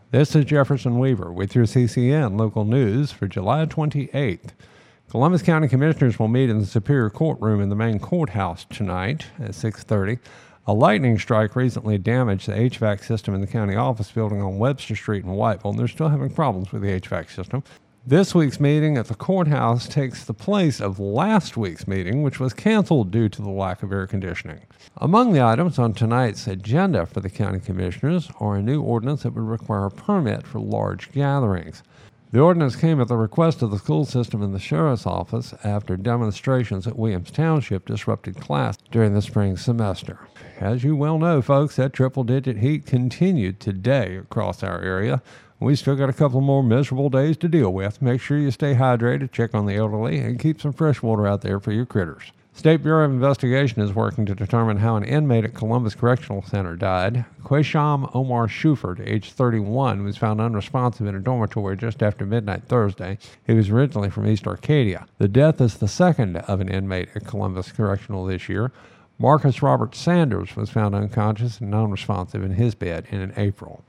This is Jefferson Weaver with your CCN local news for July 28th. Columbus County Commissioners will meet in the Superior Courtroom in the main courthouse tonight at 6:30. A lightning strike recently damaged the HVAC system in the county office building on Webster Street in Whiteville, and they're still having problems with the HVAC system. This week's meeting at the courthouse takes the place of last week's meeting, which was canceled due to the lack of air conditioning. Among the items on tonight's agenda for the county commissioners are a new ordinance that would require a permit for large gatherings. The ordinance came at the request of the school system and the sheriff's office after demonstrations at Williams Township disrupted class during the spring semester. As you well know, folks, that triple-digit heat continued today across our area. We still got a couple more miserable days to deal with. Make sure you stay hydrated, check on the elderly, and keep some fresh water out there for your critters. State Bureau of Investigation is working to determine how an inmate at Columbus Correctional Center died. Quasham Omar Shuford, age 31, was found unresponsive in a dormitory just after midnight Thursday. He was originally from East Arcadia. The death is the second of an inmate at Columbus Correctional this year. Marcus Robert Sanders was found unconscious and non-responsive in his bed in April.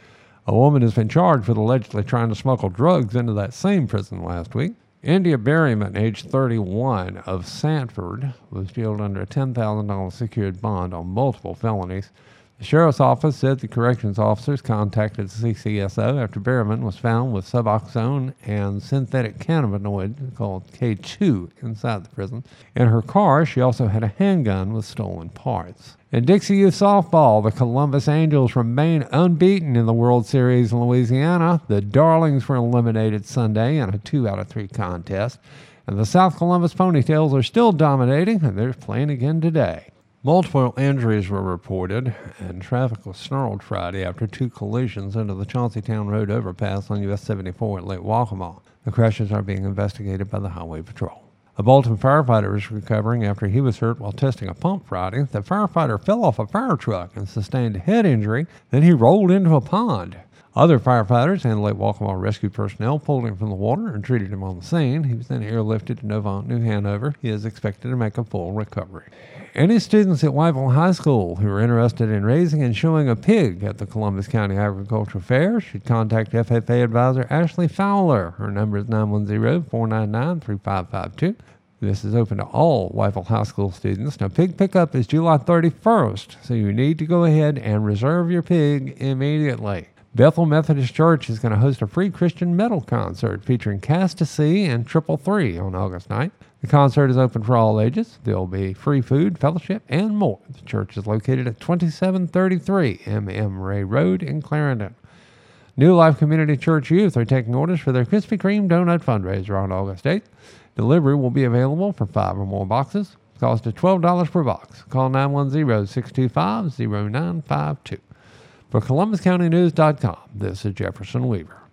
A woman has been charged with allegedly trying to smuggle drugs into that same prison last week. India Berryman, age 31, of Sanford, was jailed under a $10,000 secured bond on multiple felonies. The sheriff's office said the corrections officers contacted the CCSO after Berryman was found with Suboxone and synthetic cannabinoid called K2 inside the prison. In her car, she also had a handgun with stolen parts. In Dixie Youth Softball, the Columbus Angels remain unbeaten in the World Series in Louisiana. The Darlings were eliminated Sunday in a 2-out-of-3 contest. And the South Columbus Ponytails are still dominating, and they're playing again today. Multiple injuries were reported, and traffic was snarled Friday after two collisions under the Chaunceytown Road overpass on US 74 at Lake Waccamaw. The crashes are being investigated by the Highway Patrol. A Bolton firefighter is recovering after he was hurt while testing a pump Friday. The firefighter fell off a fire truck and sustained a head injury. Then he rolled into a pond. Other firefighters and Lake Waccamaw rescue personnel pulled him from the water and treated him on the scene. He was then airlifted to Novant, New Hanover. He is expected to make a full recovery. Any students at Whiteville High School who are interested in raising and showing a pig at the Columbus County Agricultural Fair should contact FFA advisor Ashley Fowler. Her number is 910-499-3552. This is open to all Whiteville High School students. Now, pig pickup is July 31st, so you need to go ahead and reserve your pig immediately. Bethel Methodist Church is going to host a free Christian metal concert featuring Cast to Sea and Triple Three on August 9th. The concert is open for all ages. There will be free food, fellowship, and more. The church is located at 2733 M.M. Ray Road in Clarendon. New Life Community Church youth are taking orders for their Krispy Kreme donut fundraiser on August 8th. Delivery will be available for 5 or more boxes. Cost is $12 per box. Call 910-625-0952. For ColumbusCountyNews.com, this is Jefferson Weaver.